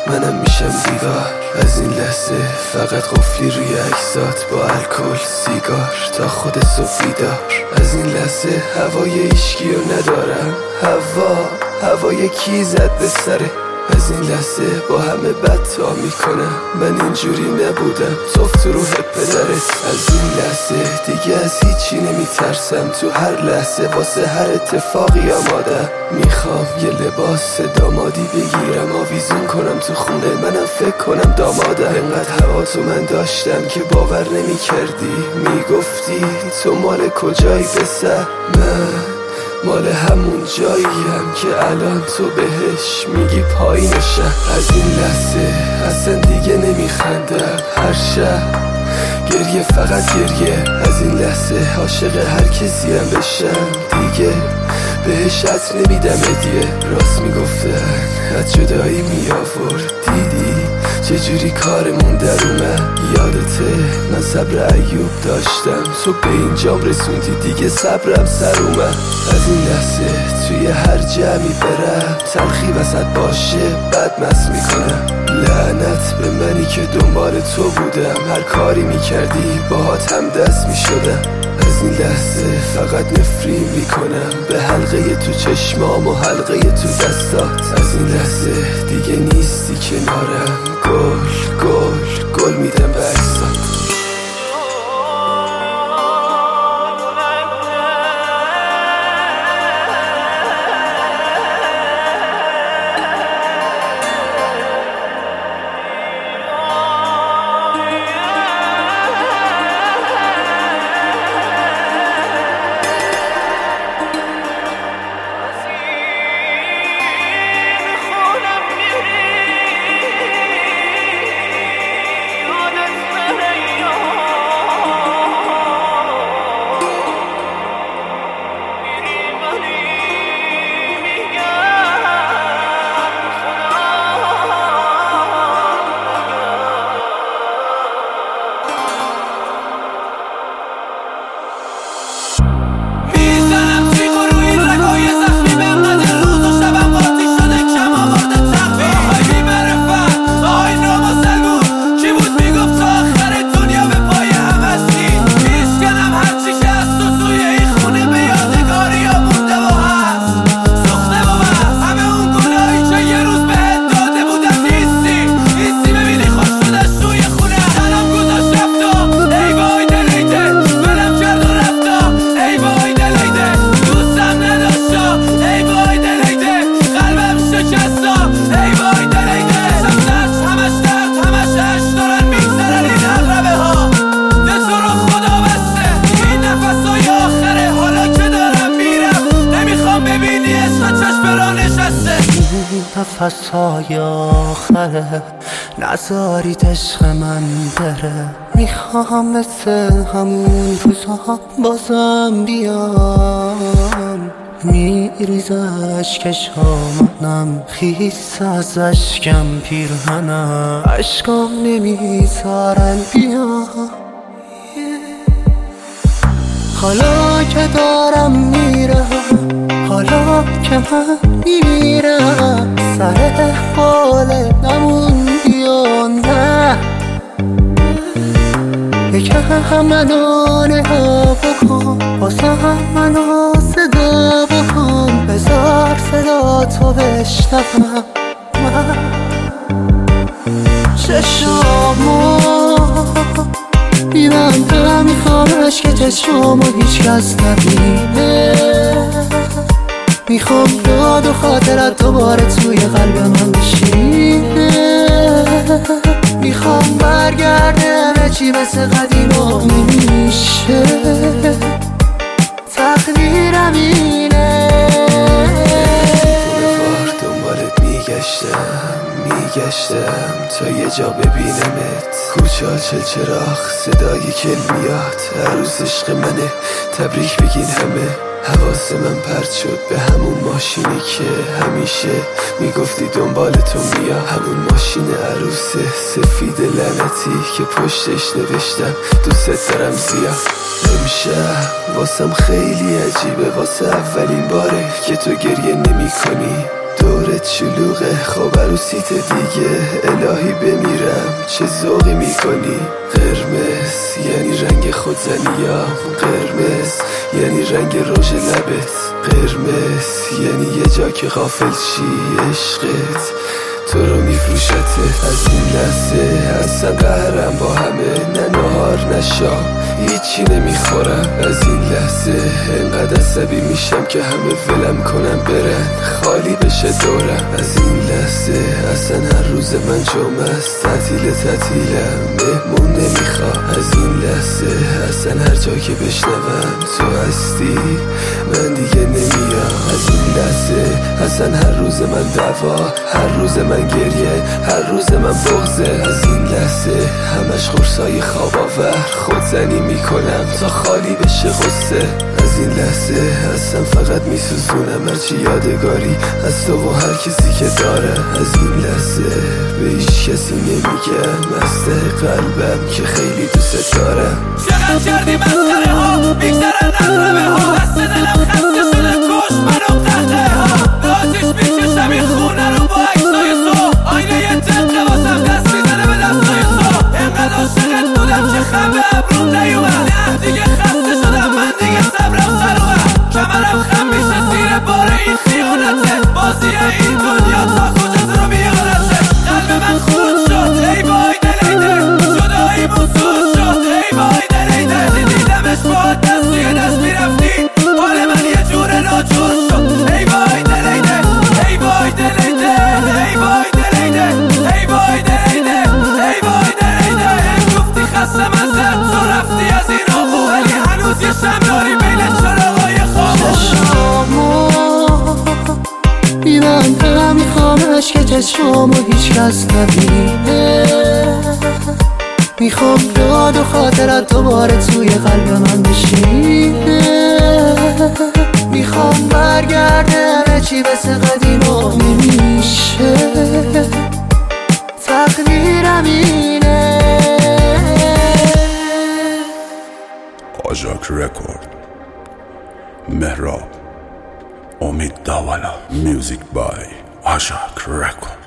منم میشم دیوار از این لحظه. فقط قفلی روی عکسات با الکل سیگار تا خود صبح بیدار. از این لحظه هوای ایشگیو ندارم. هوای کی زد به سره. از این لحظه با همه بد تا میکنم. من اینجوری نبودم، توف تو روح پدرت. از این لحظه دیگه از هیچی نمیترسم. تو هر لحظه واسه هر اتفاقی آمادم. میخوام یه لباس دامادی بگیرم، آویزون کنم تو خونه، منم فکر کنم دامادم. انقدر هوا تو من داشتم که باور نمیکردی. میگفتی تو مال کجایی پسر؟ من مال همون جاییم که الان تو بهش میگی پایین شهر. از این لحظه اصلا دیگه نمیخندم. هر شب گریه، فقط گریه. از این لحظه عاشق هر کسیم بشم. دیگه بهش عطر نمیدم هدیه. راست میگفتن از جدایی میآورد. دیدی چجوری کارمون در اومد؟ یادته من صبر ایوب داشتم، تو به اینجام رسوندی، دیگه صبرم سر اومد. از این لحظه توی هر جمعی برم، تلخی وسط باشه بد مست میکنم. لعنت به منی که دنبال تو بودم، هر کاری میکردی باهات هم دست میشدم. از این لحظه فقط نفرین میکنم به حلقه تو چشمام و حلقه تو دستات. از این لحظه دیگه نیستی کنارم. گل میدم به عکسات. نفس‌های آخره نذارید عشق من بره. میخوام مثل همون روزا بازم بیام. میریز اشکش منم، خیس از اشکم پیرهنم، اشکام نمیذارن بیام. حالا که دارم میرم، حالا که من میرم، سر حال نموندی و نه. یکم منو نگاه بکن، واسم منو صدا بکن، بذار صدا تو بشنوم. من چشامو میبندم، میخوامش که چشامو هیچ کس نبینه. میخوام یاد و خاطرت دوباره توی قلب من بشینه. میخوام برگرده همه چی مثل قدیما میشه. تقدیرم اینه. بوار دنبالت میگشتم تا یه جا ببینمت. کوچه چلچراغ صدای کلمیات، عروس عشق منه، تبریک بگین همه. حواس من پرت شد به همون ماشینی که همیشه میگفتی دنبال تو میام. همون ماشین عروس سفید لعنتی که پشتش نوشتم دوست دارم زیاد. امشب واسم خیلی عجیبه، واسه اولین باره که تو گریه نمی کنی. دورت شلوغه خب عروسیت دیگه الهی بمیرم چه ذوقی میکنی. قرمز یعنی رنگ خودزنیام، قرمز یعنی رنگ رژ لبت، قرمز یعنی یه جا که غافل شی عشقت تو رو میفروشته. از این لحظه اصلا قهرم با همه، نه نهار نه شام هیچی نمیخورم. از این لحظه انقدر عصبی میشم که همه ولم کنم برن خالی بشه دورم. از این لحظه اصلا هر روز من جمعه است، تعطیلم مهمون نمیخوام. از این لحظه اصلا هر جا که بشنوم تو هستی من دیگه نمیام. از این لحظه اصلا هر روز من دعوا، هر روز من گریه، هر روز من بغضه. از این لحظه همش خورسای خواب آور خودزنی میکنم تا خالی بشه غصه. از این لحظه اصلا فقط میسوزونم هرچی یادگاری از تو و هر کسی که داره. از این لحظه به هیچ کسی نمیگم مسته قلبم که خیلی دوست دارم. چقدر کردی مسخره ها میگذرن نقربه ها، دست دلم خسته شده کش منو قهقه ها. به آتیش میکشم این خونه رو با عکسای تو، آینه یه تقه واسم دست میزنه به دستای تو. انقدر عاشقت بودم که خم به ابروم نیومد، نه دیگه خسته شدم من دیگه صبرم سر اومد. کمرم خم میشه زیر بار این خیانته، بازی این دنیا تا کجا تو رو میارته. قلب من خورد شد ای وای دلیده، جدایی بزرگ شد ای وای دلیده. دیدمش با دست توی دست میرفتی حال من یه جور ناجور شد ای وای دلیده، ای وای دلیده، ای وای دلیده، ای وای دلیده، ای وای دلیده. گفتی خسته من زد تو رفتی از این آقو، ولی هنوز یه شم داری بین چراغای خاموش. میبندم میخوامش که چشمامو هیچ کس نبینه، میخوام یاد و خاطرت دوباره توی قلب من بشینه، میخوام برگرده همه چی مثل قدیم و نمیشه، تقدیرم اینه. آژاک رکورد، مهراب، امید داولا. میوزیک بای آژاک رکورد.